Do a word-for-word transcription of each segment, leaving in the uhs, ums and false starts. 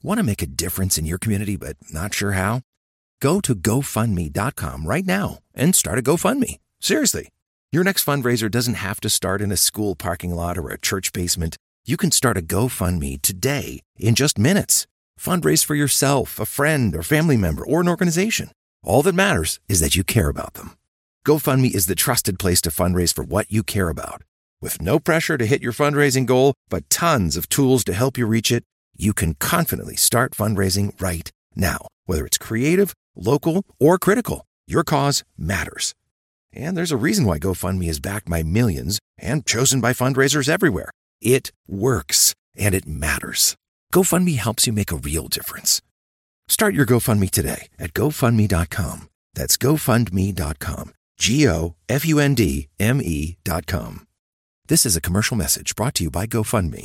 Want to make a difference in your community but not sure how? Go to go fund me dot com right now and start a GoFundMe. Seriously. Your next fundraiser doesn't have to start in a school parking lot or a church basement. You can start a GoFundMe today in just minutes. Fundraise for yourself, a friend, or family member, or an organization. All that matters is that you care about them. GoFundMe is the trusted place to fundraise for what you care about. With no pressure to hit your fundraising goal, but tons of tools to help you reach it, you can confidently start fundraising right now. Whether it's creative, local, or critical, your cause matters. And there's a reason why GoFundMe is backed by millions and chosen by fundraisers everywhere. It works, and it matters. GoFundMe helps you make a real difference. Start your GoFundMe today at go fund me dot com. That's go fund me dot com. G O F U N D M E dot com. This is a commercial message brought to you by GoFundMe.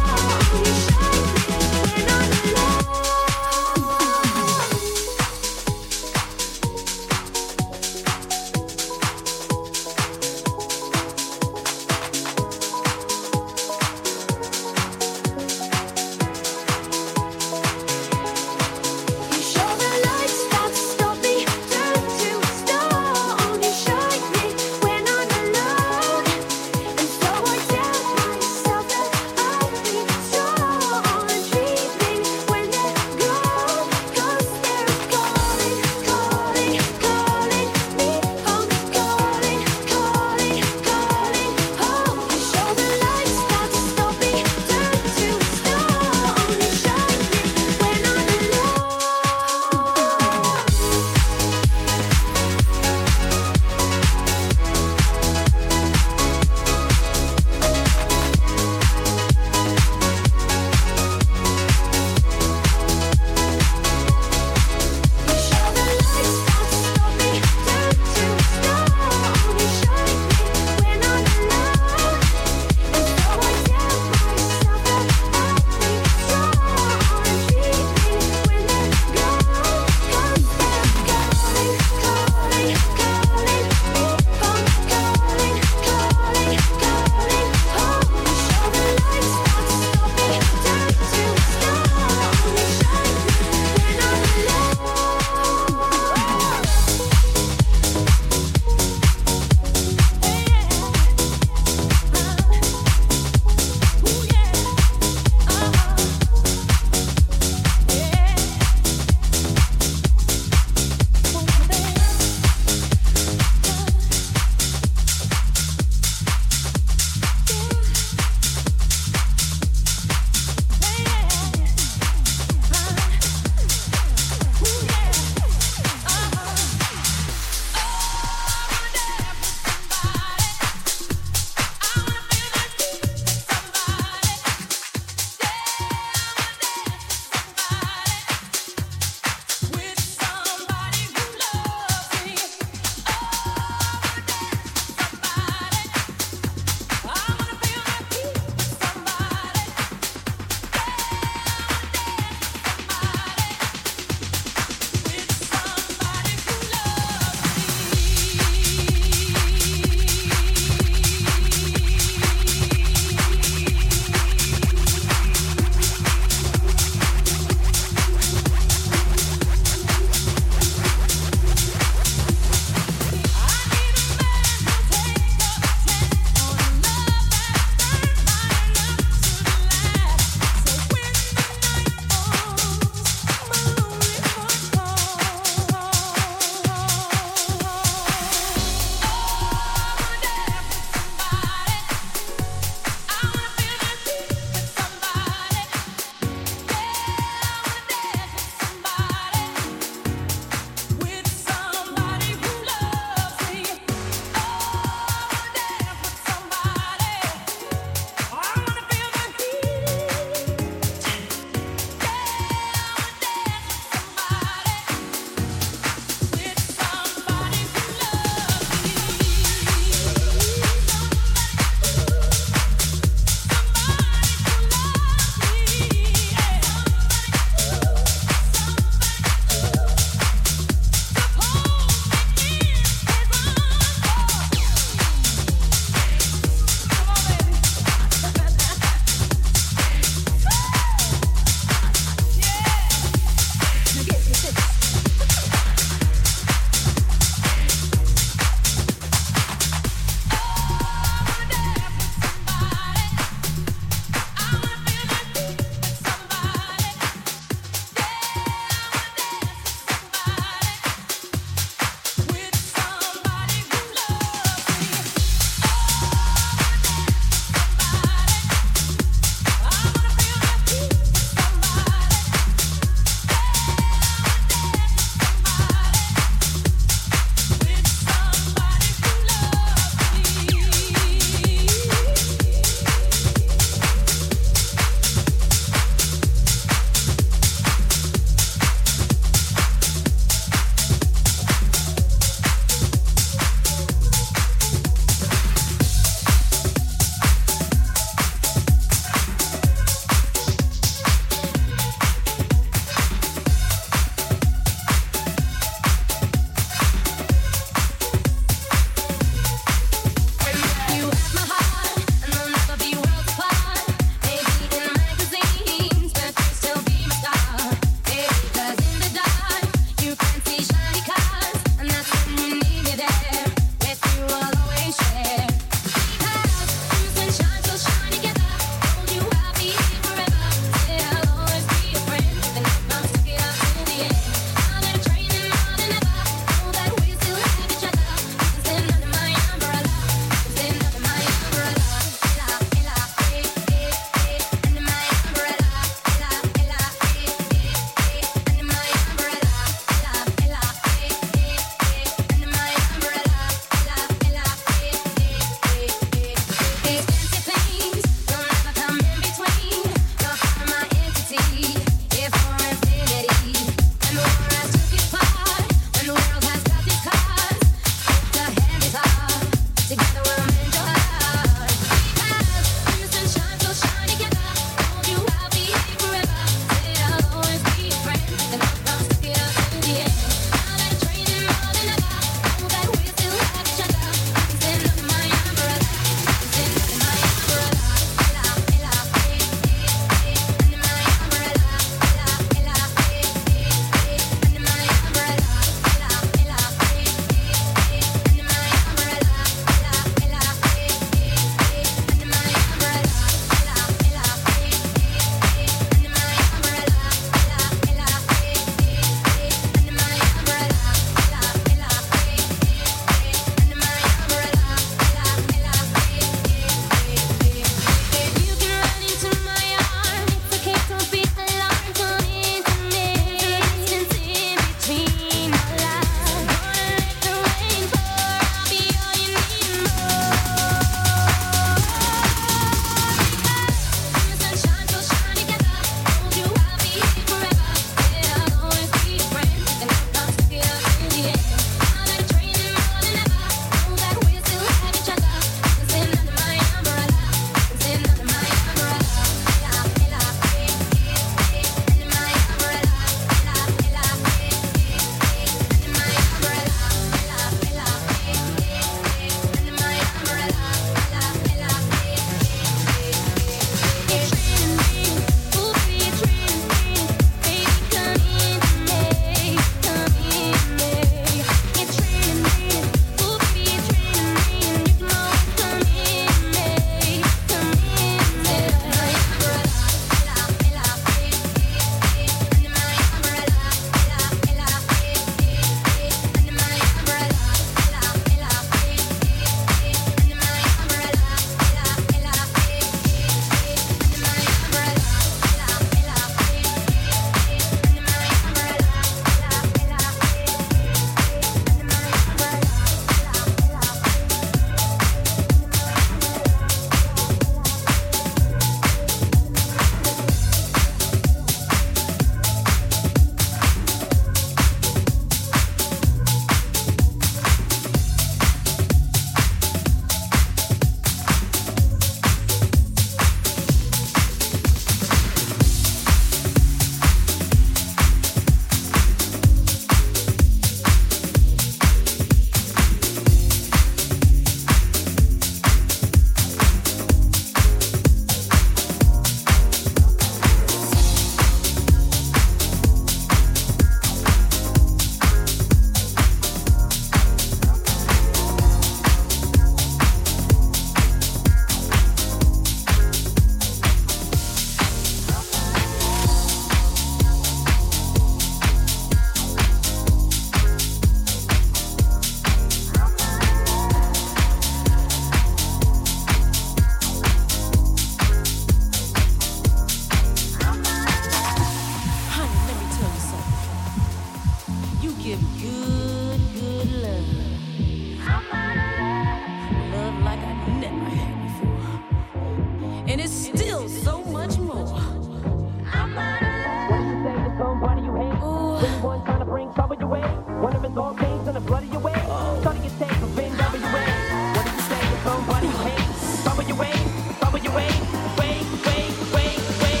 Anyone trying to bring trouble your way? One of his all things in the blood of your way. Starting your take for N W A. What do you say to somebody you hate? Trouble your way, trouble your way. Wait, wait, wait, wait.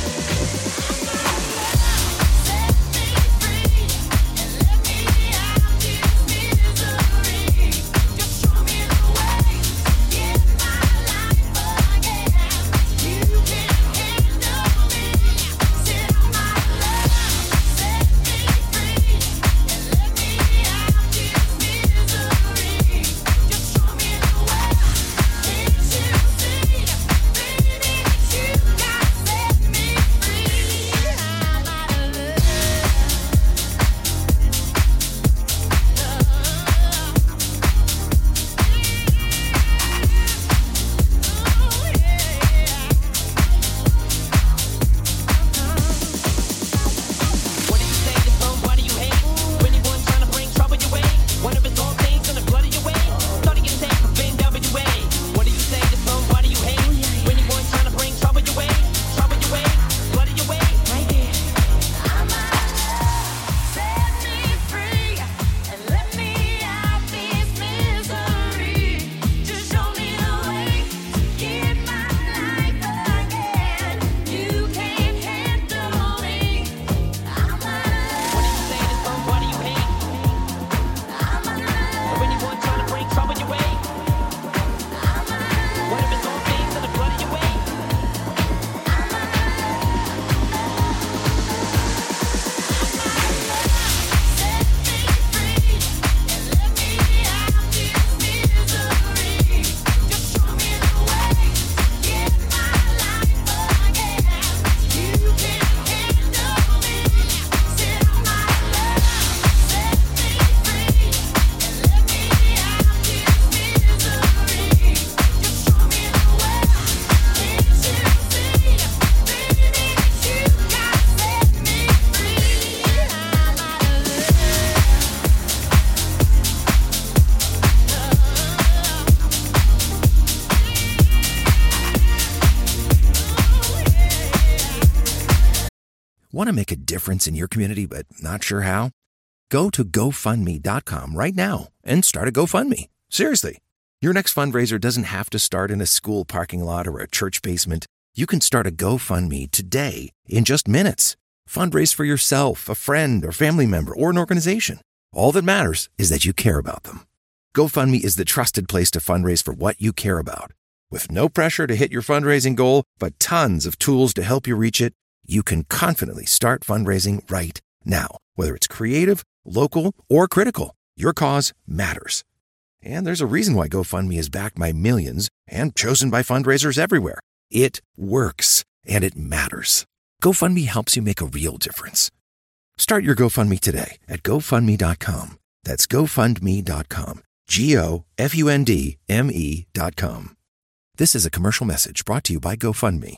Set me free and let me out this misery. Just show me the way to get my life again. You can handle me. Sit on my love. Set me free and let me out this misery. Just show me the way. Can't you see, baby, that you got set me free? I'm out of love. What do you say to somebody you hate? Anyone trying to bring trouble your way? One of his all things in the blood of your way. Starting your take for N W A. What do you say to somebody you hate? Anyone trying to bring trouble your way? Trouble your way, blood of your way. Right there. I'm out of love. Set me free and let me out this misery. Just show me the way to get my life again. You can't handle me. I'm out of love. What do you say to somebody you hate? I'm out of love. Anyone trying to bring trouble your way? I'm out of love. One of his own things in the blood of your way. I'm out of love. Set me free and let me out this misery. Just show me the way to get my life again. You can handle me. Sit on my love. Set me free and let me out this misery. Just show me the way. Can't you see, baby, that you got set me free? I'm out of Want to make a difference in your community but not sure how? Go to go fund me dot com right now and start a GoFundMe. Seriously. Your next fundraiser doesn't have to start in a school parking lot or a church basement. You can start a GoFundMe today in just minutes. Fundraise for yourself, a friend, or family member, or an organization. All that matters is that you care about them. GoFundMe is the trusted place to fundraise for what you care about. With no pressure to hit your fundraising goal, but tons of tools to help you reach it, you can confidently start fundraising right now. Whether it's creative, local, or critical, your cause matters. And there's a reason why GoFundMe is backed by millions and chosen by fundraisers everywhere. It works, and it matters. GoFundMe helps you make a real difference. Start your GoFundMe today at go fund me dot com. That's go fund me dot com. G O F U N D M E dot com. This is a commercial message brought to you by GoFundMe.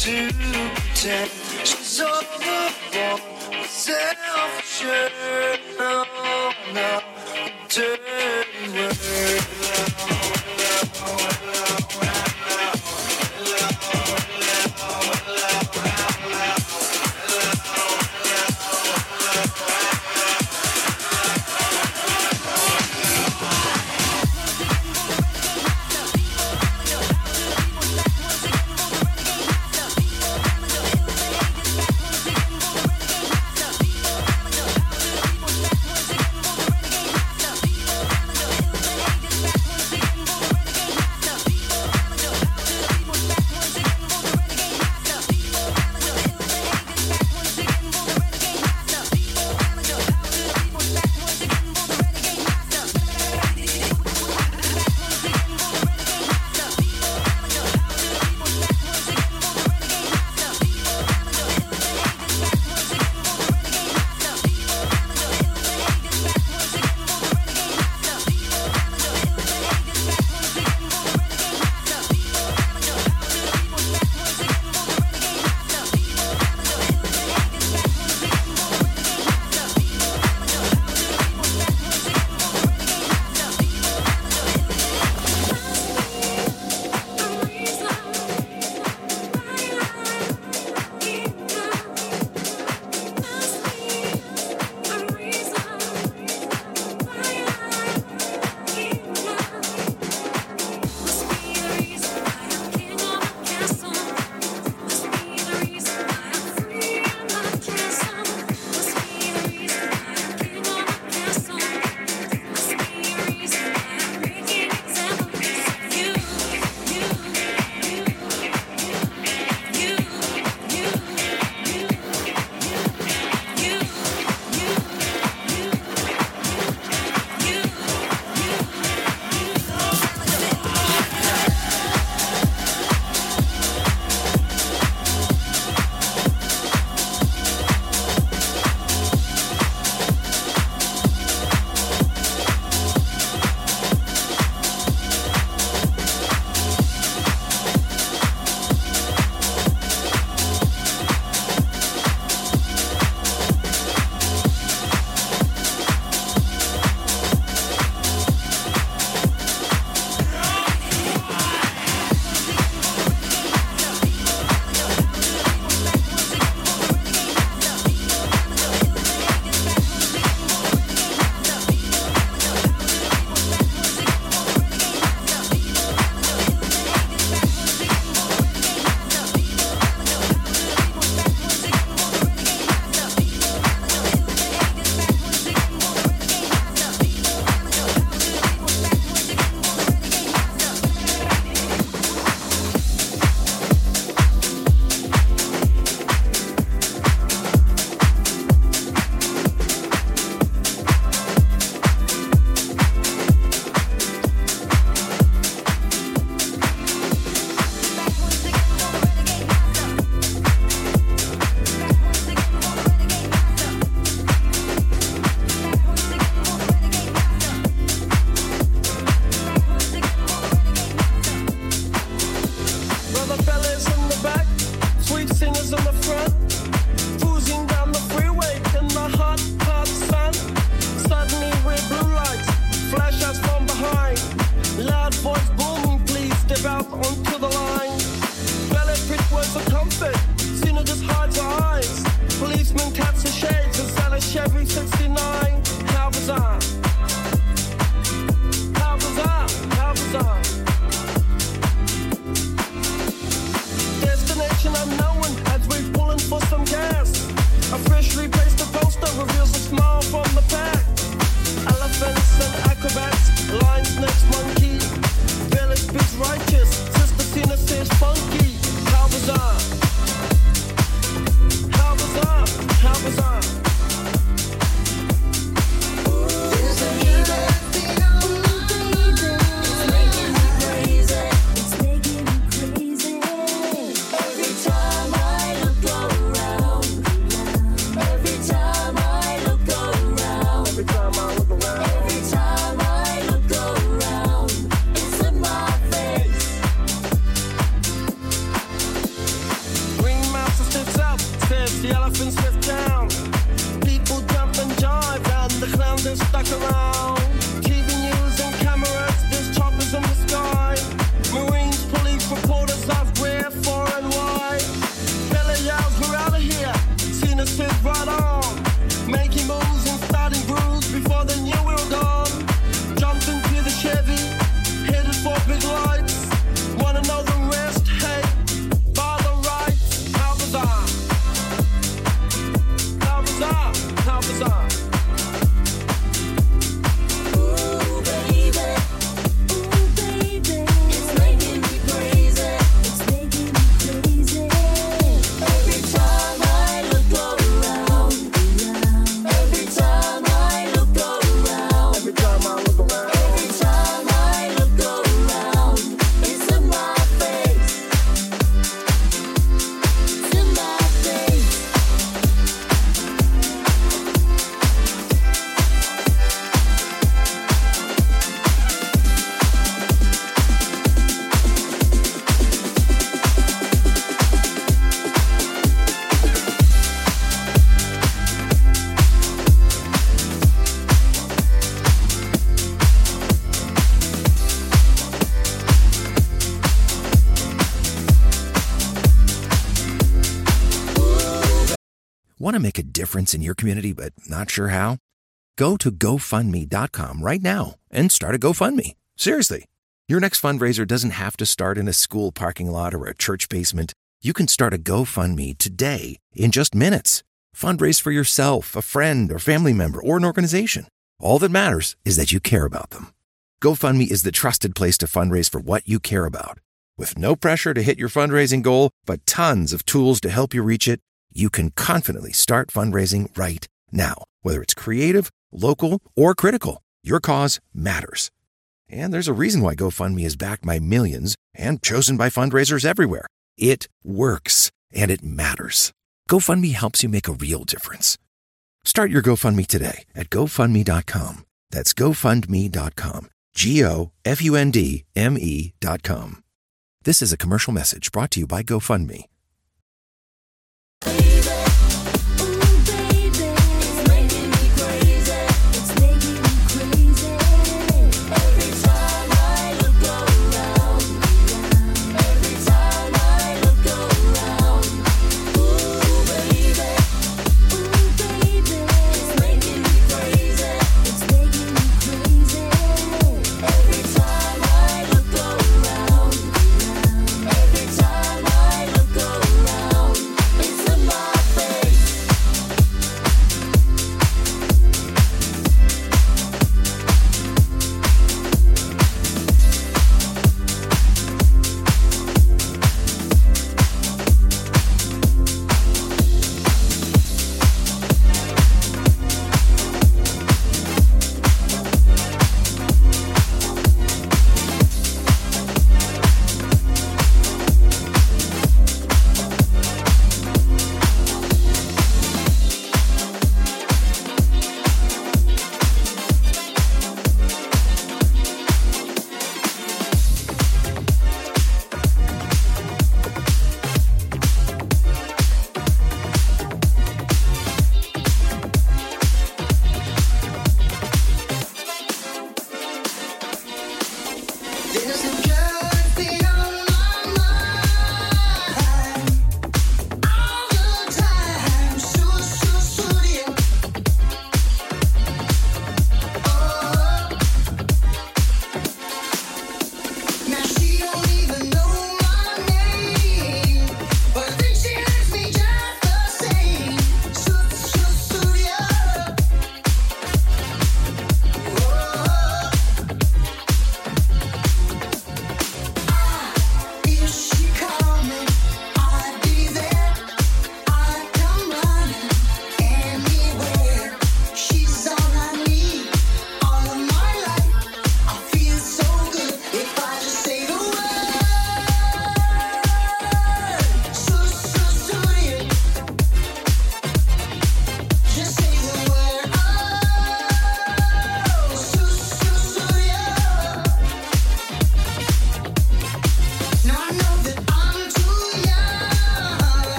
to pretend she's overborn, self-assured. No, no, dirty word. Is down. People jump and jive and the clowns are stuck around. T V news and cameras, there's choppers in the sky. Marines, police, reporters ask where, far and wide. Billy yells, we're out of here. Seen us sit right on. Making moves and starting grooves before they knew we were gone. Jumped into the Chevy, headed for big lights. Wanna know the rest? Hey, by the rights. How bizarre. How bizarre. How bizarre. Ooh, baby. Ooh, baby. It's making me crazy. It's making me crazy. Every time I look around, every time I look around, Every time I look around. every time I look around, it's in my face. It's in my face. Want to make a difference in your community but not sure how? Go to go fund me dot com right now and start a GoFundMe. Seriously. Your next fundraiser doesn't have to start in a school parking lot or a church basement. You can start a GoFundMe today in just minutes. Fundraise for yourself, a friend or family member, or an organization. All that matters is that you care about them. GoFundMe is the trusted place to fundraise for what you care about. With no pressure to hit your fundraising goal, but tons of tools to help you reach it, you can confidently start fundraising right now. Whether it's creative, local, or critical, your cause matters. And there's a reason why GoFundMe is backed by millions and chosen by fundraisers everywhere. It works, and it matters. GoFundMe helps you make a real difference. Start your GoFundMe today at go fund me dot com. That's go fund me dot com. G O F U N D M E dot com. This is a commercial message brought to you by GoFundMe. Baby, ooh, baby, it's making me crazy. It's making me crazy. Every time I look around, every time I look around. Ooh, baby, ooh, baby, it's making me crazy. It's making me crazy. Every time I look around, every time I look around.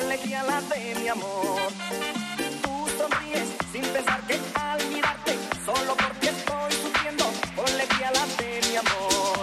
colegiala de mi amor. Tú sonríes sin pensar que al mirarte, solo porque estoy sufriendo, colegiala de mi amor.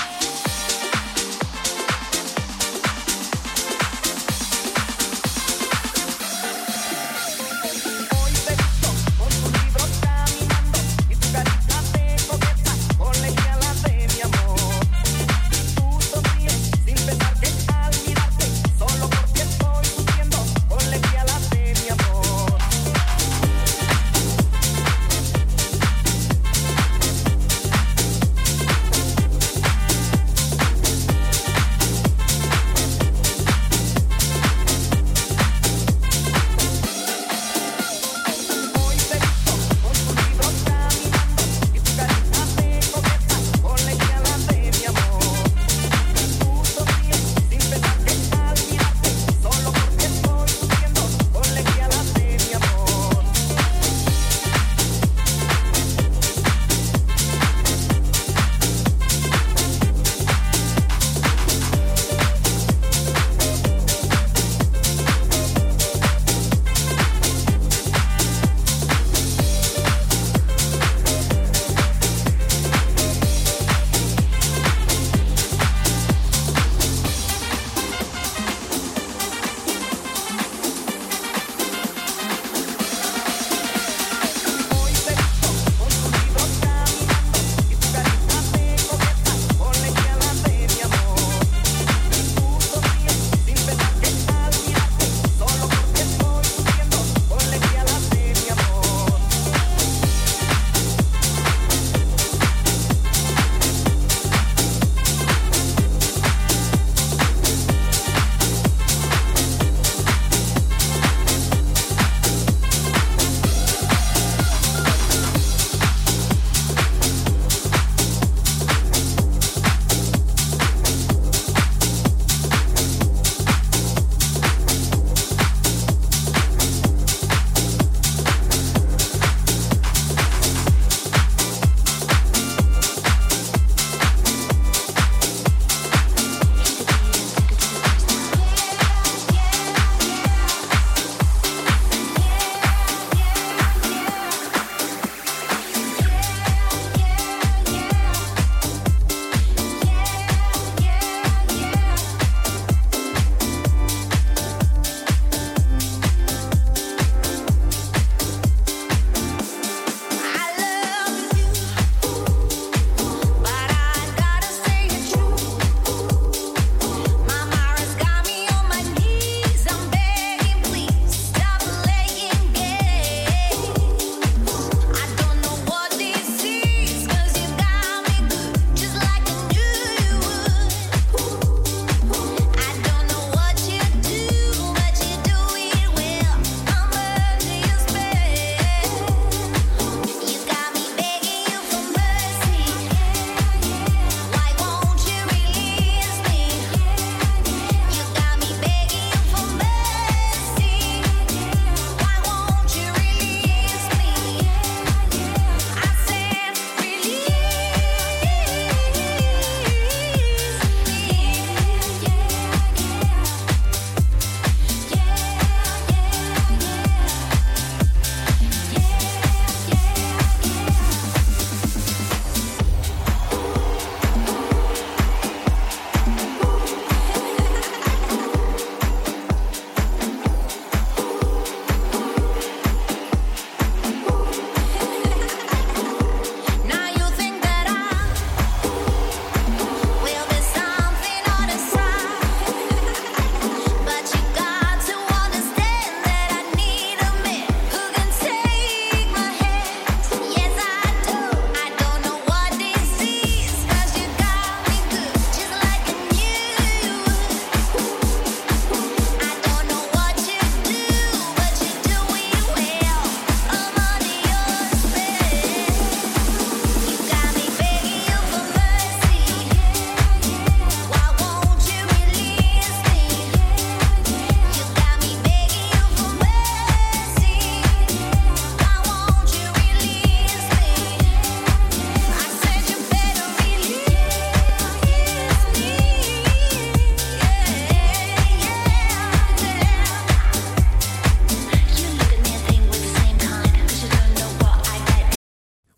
Hoy te he visto con tu libro caminando y tu carita de coqueta, colegiala de mi amor. Tú sonríes sin pensar que al mirarte, solo porque estoy sufriendo, colegiala de mi amor.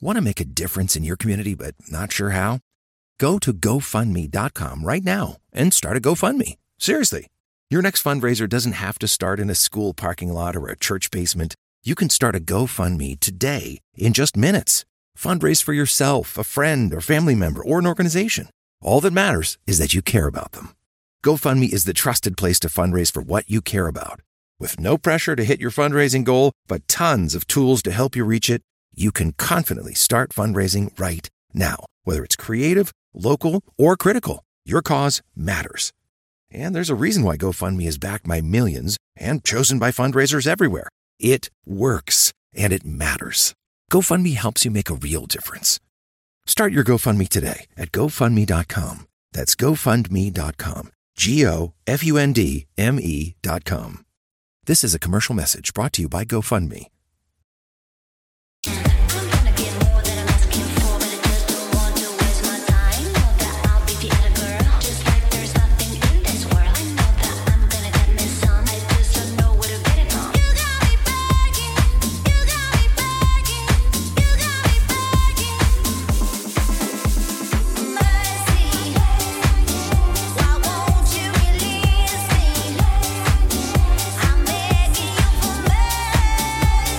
Want to make a difference in your community but not sure how? Go to go fund me dot com right now and start a GoFundMe. Seriously. Your next fundraiser doesn't have to start in a school parking lot or a church basement. You can start a GoFundMe today in just minutes. Fundraise for yourself, a friend, or family member, or an organization. All that matters is that you care about them. GoFundMe is the trusted place to fundraise for what you care about. With no pressure to hit your fundraising goal, but tons of tools to help you reach it, you can confidently start fundraising right now. Whether it's creative, local, or critical, your cause matters. And there's a reason why GoFundMe is backed by millions and chosen by fundraisers everywhere. It works, and it matters. GoFundMe helps you make a real difference. Start your GoFundMe today at go fund me dot com. That's go fund me dot com. G O F U N D M E dot com. This is a commercial message brought to you by GoFundMe. I'm gonna get more than I'm asking for, but I just don't want to waste my time. Know that I'll be the other girl, just like there's nothing in this world. I know that I'm gonna get me some, I just don't know where to get it from. You got me begging, you got me begging, you got me begging. Mercy, why won't you release me? I'm begging you for mercy.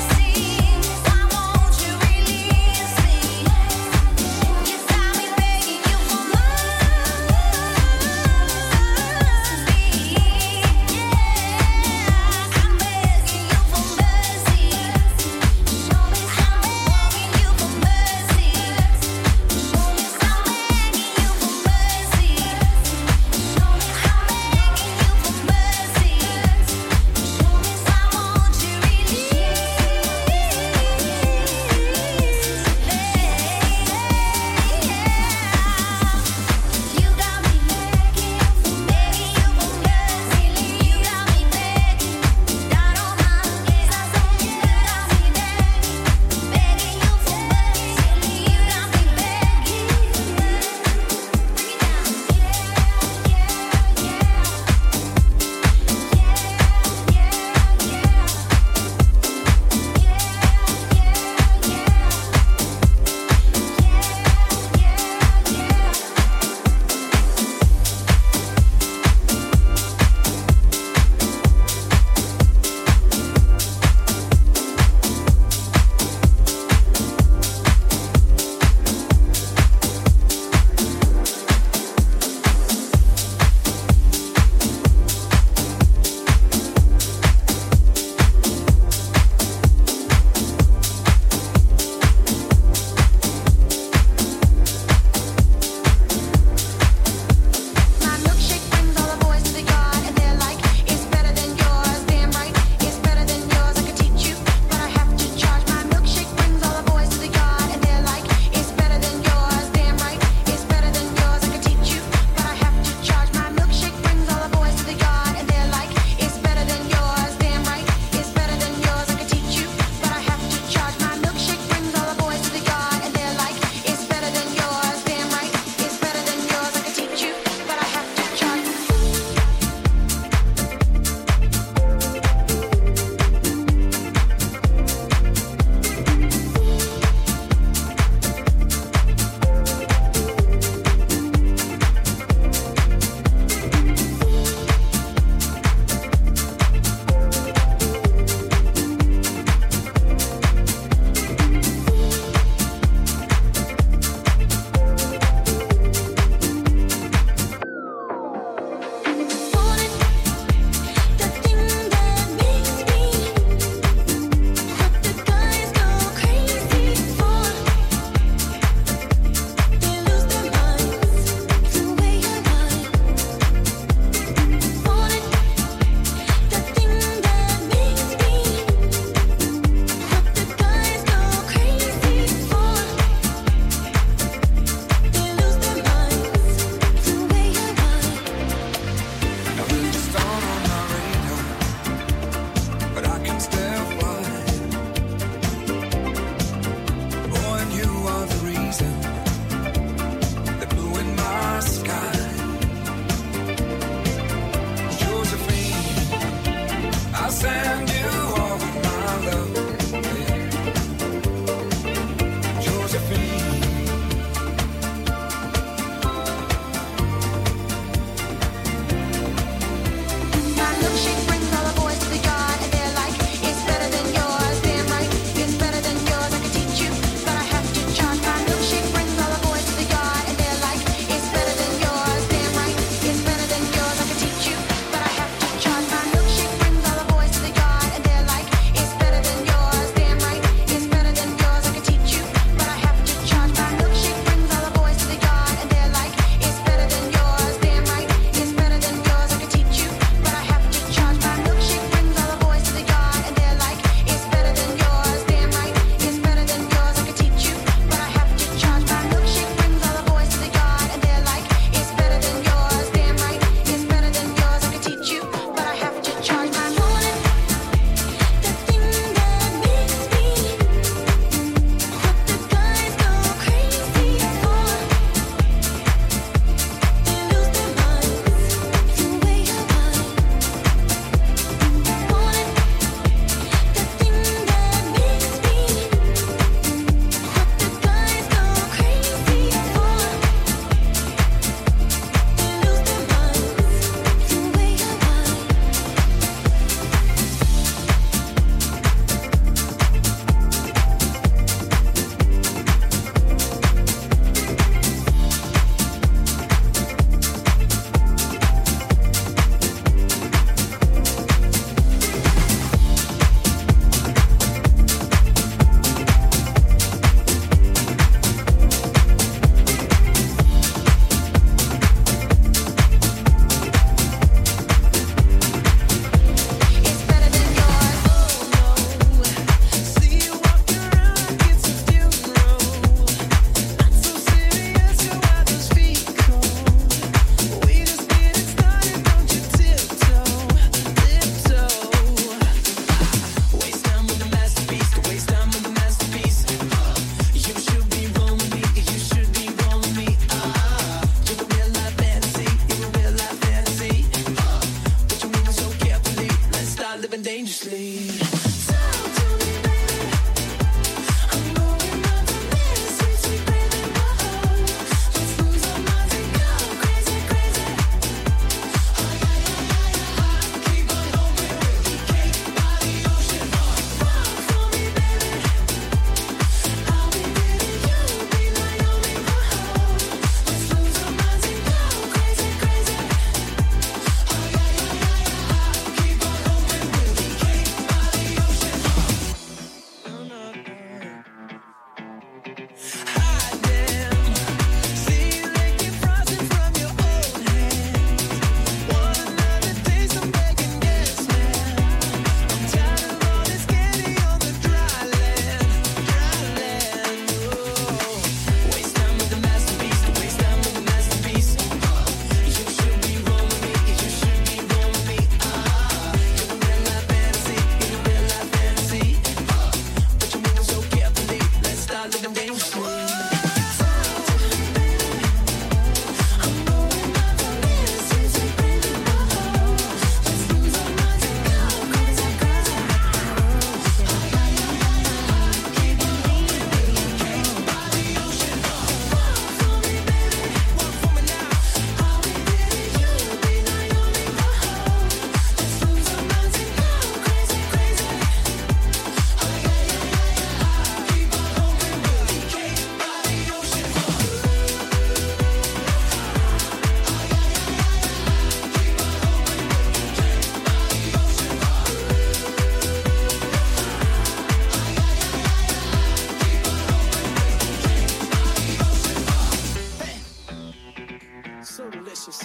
delicious.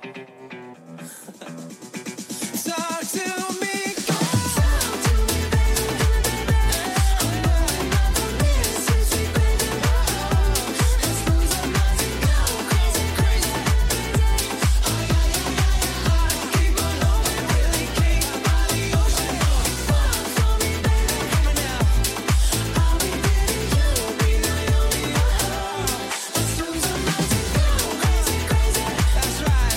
Talk to me, talk to me, baby. I'm running out of this, sweet, sweet baby. Let's lose our minds and go crazy, crazy. Oh yeah, yeah, yeah, yeah. Keep on rolling, really king by the ocean. Fall for me, baby. Come on now. I'll be Diddy, you'll be Naomi. Let's lose our minds and go crazy, crazy. That's right.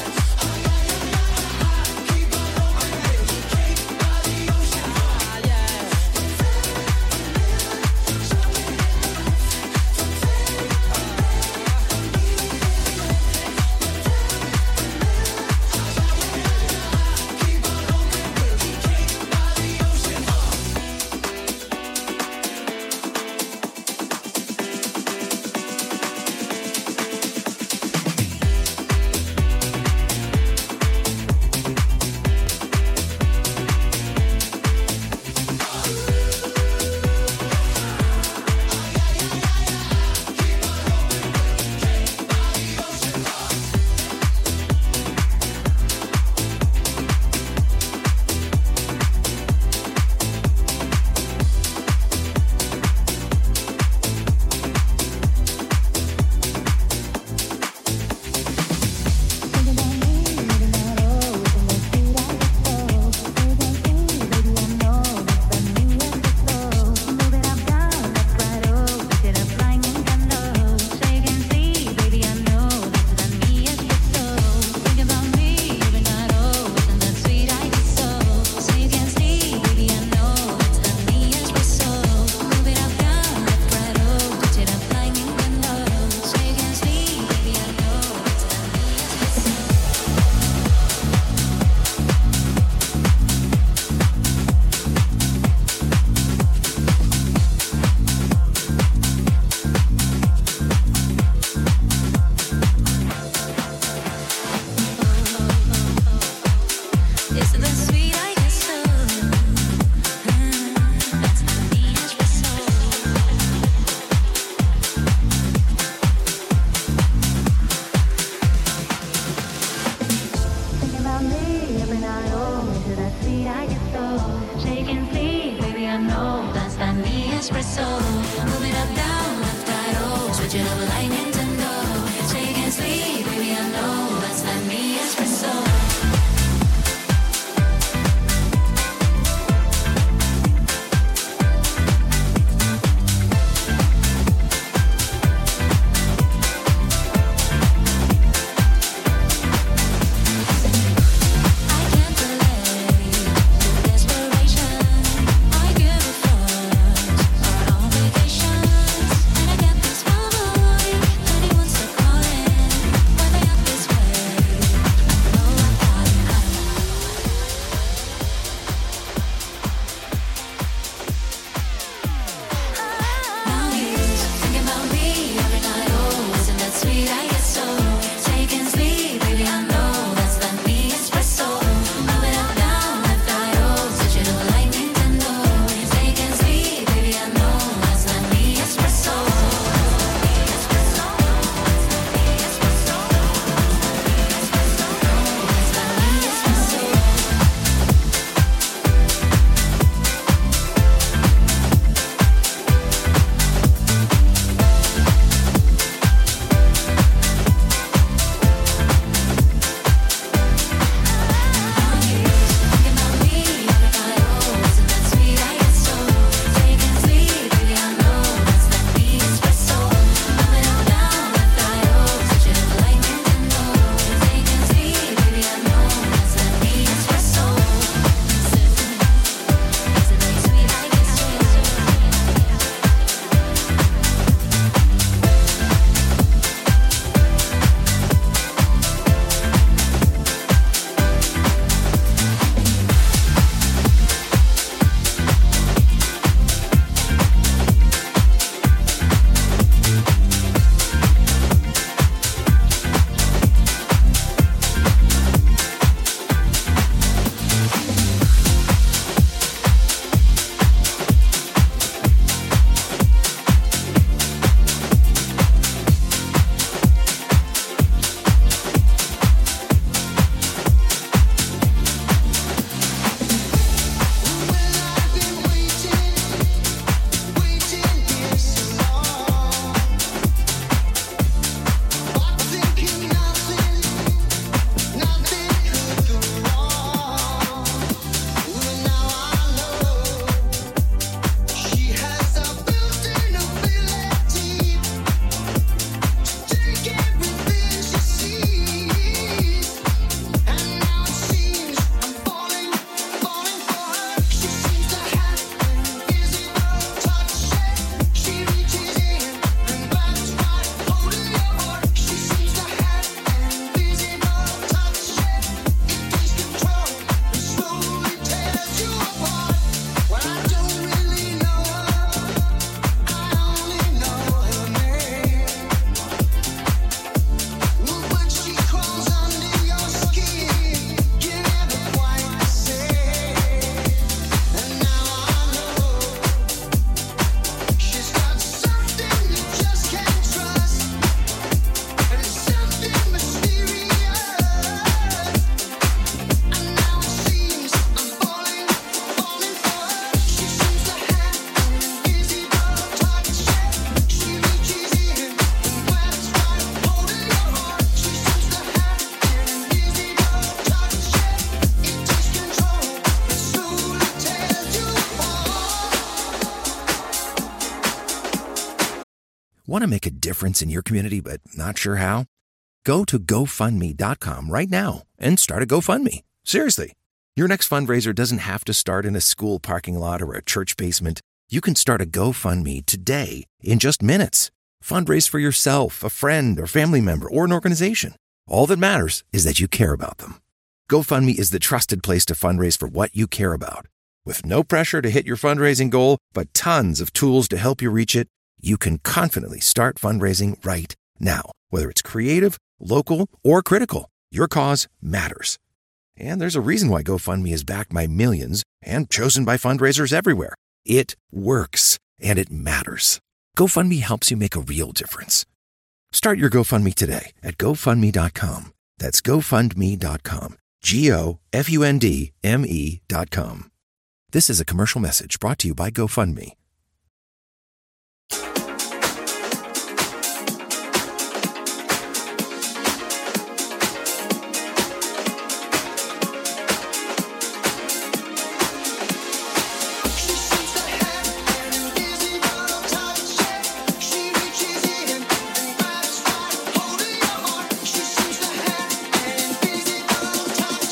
Want to make a difference in your community but not sure how? Go to go fund me dot com right now and start a GoFundMe. Seriously. Your next fundraiser doesn't have to start in a school parking lot or a church basement. You can start a GoFundMe today in just minutes. Fundraise for yourself, a friend, or family member, or an organization. All that matters is that you care about them. GoFundMe is the trusted place to fundraise for what you care about. With no pressure to hit your fundraising goal, but tons of tools to help you reach it, you can confidently start fundraising right now. Whether it's creative, local, or critical, your cause matters. And there's a reason why GoFundMe is backed by millions and chosen by fundraisers everywhere. It works, and it matters. GoFundMe helps you make a real difference. Start your GoFundMe today at go fund me dot com. That's go fund me dot com. G O F U N D M E dot com. This is a commercial message brought to you by GoFundMe.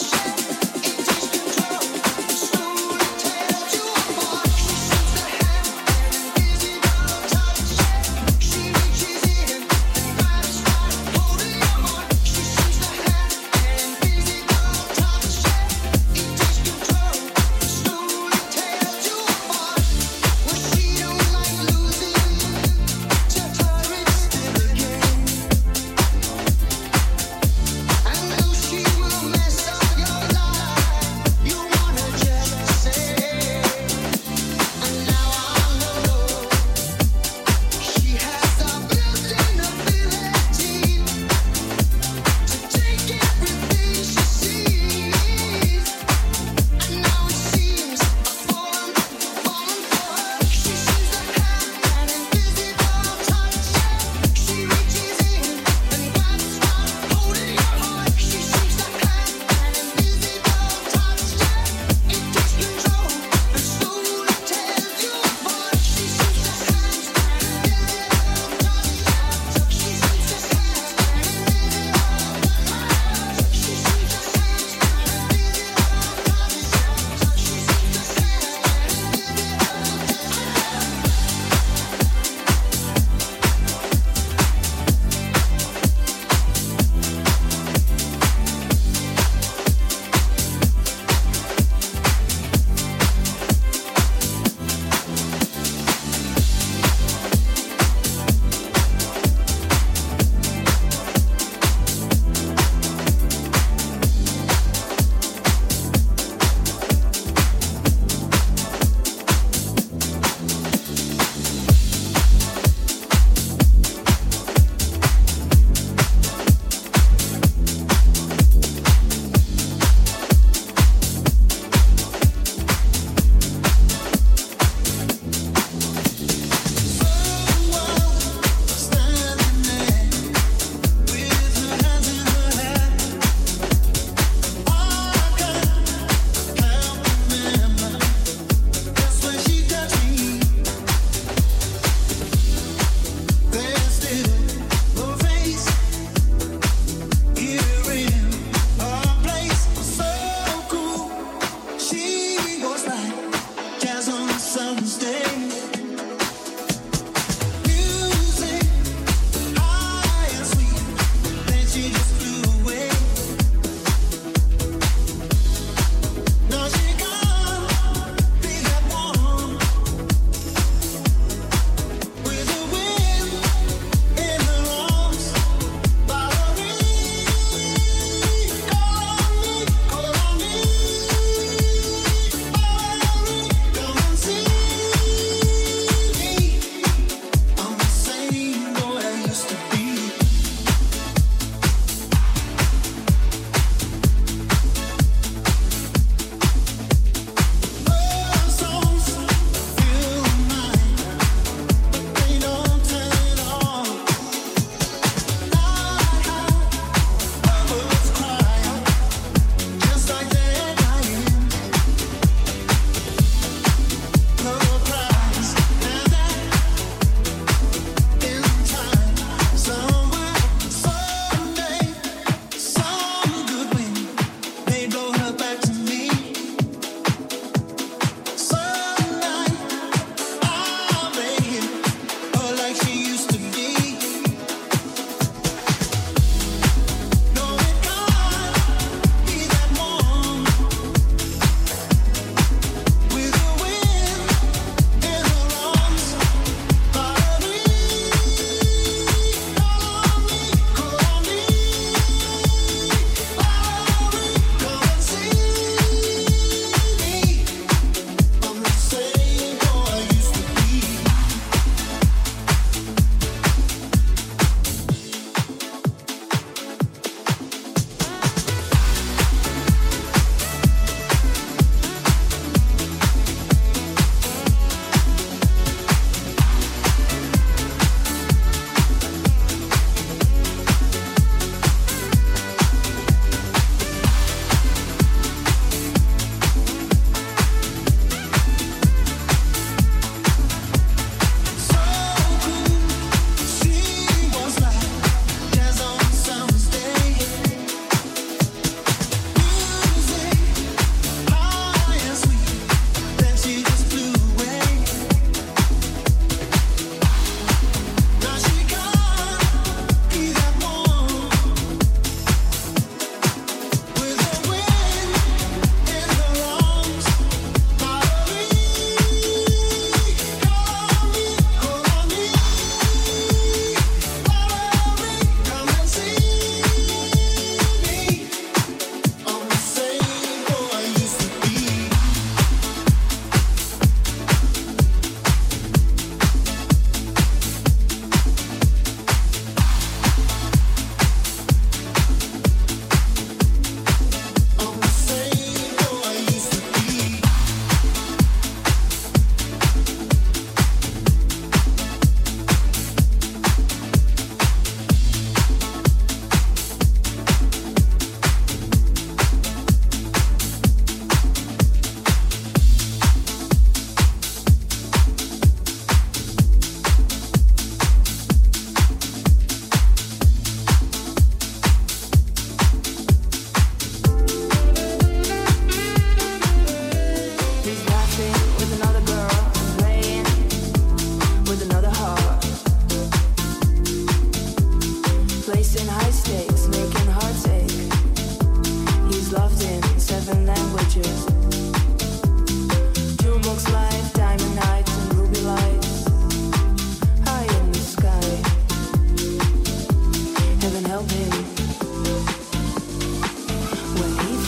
Slowly tells you apart. She seems to have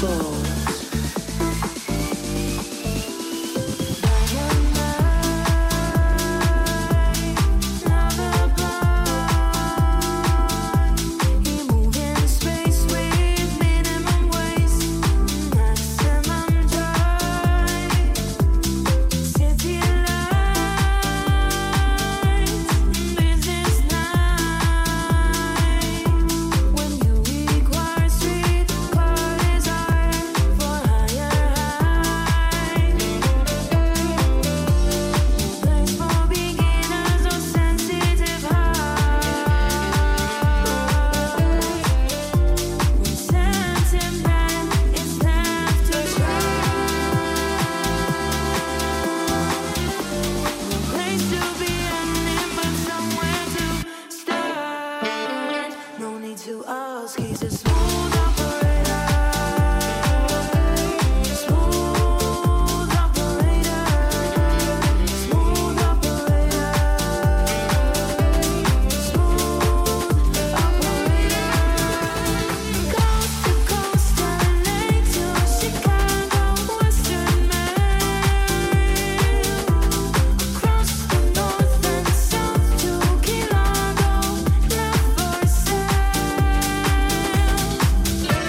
Across the north and south to Key Largo, left for sale.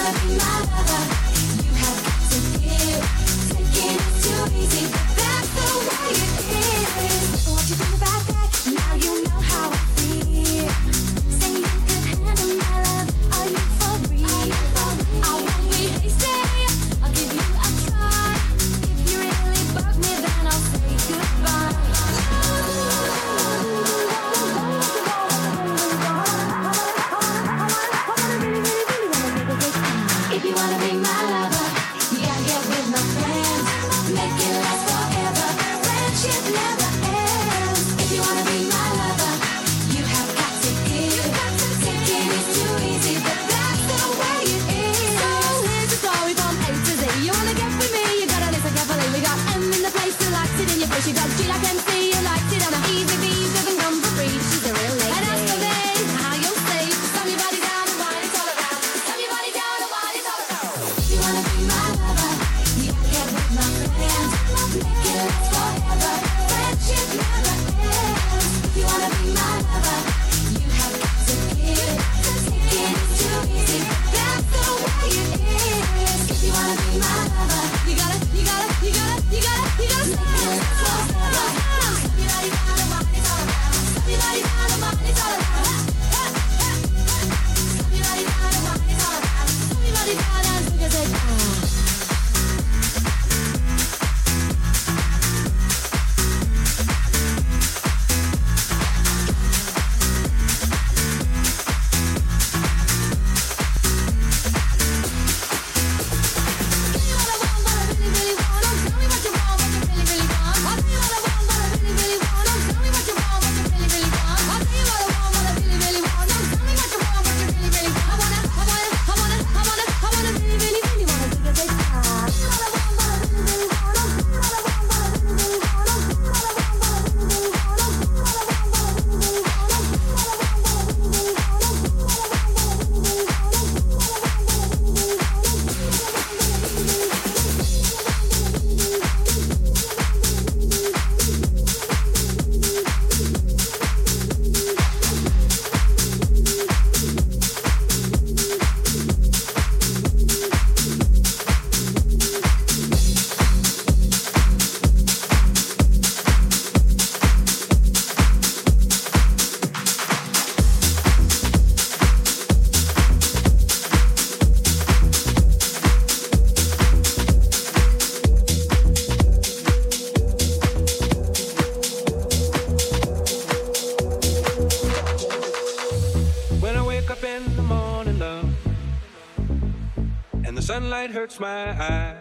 sunlight hurts my eye,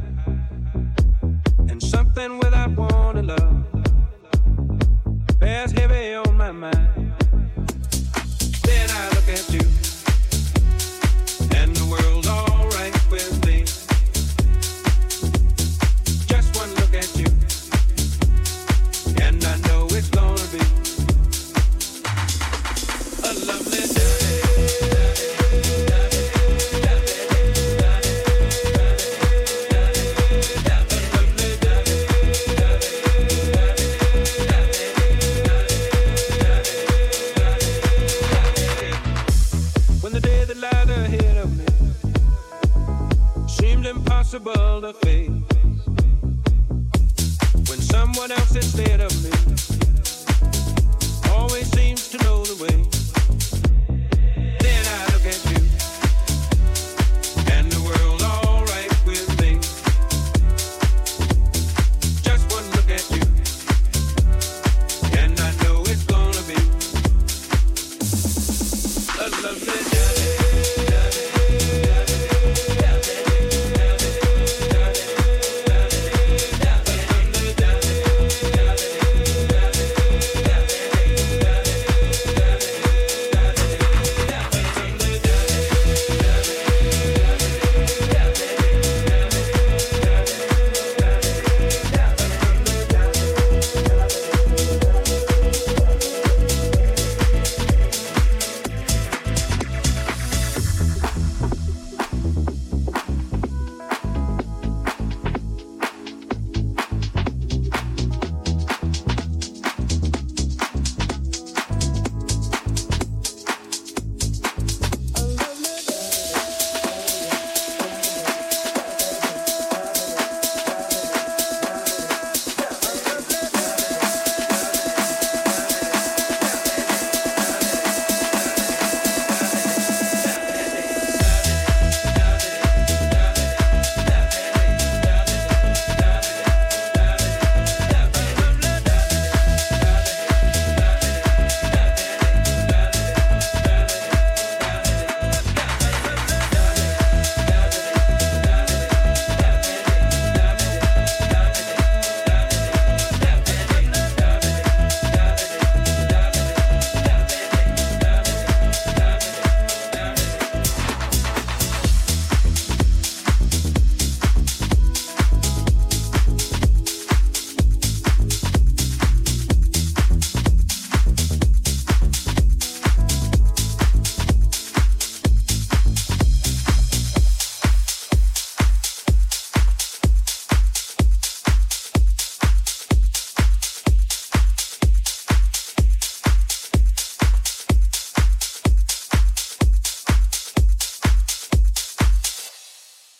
and something without wanting love bears heavy on my mind. Then I look at you, and the world's all right with me. Just one look at you, and I know it's gonna be a lovely day. Impossible to face when someone else instead of me always seems to know the way.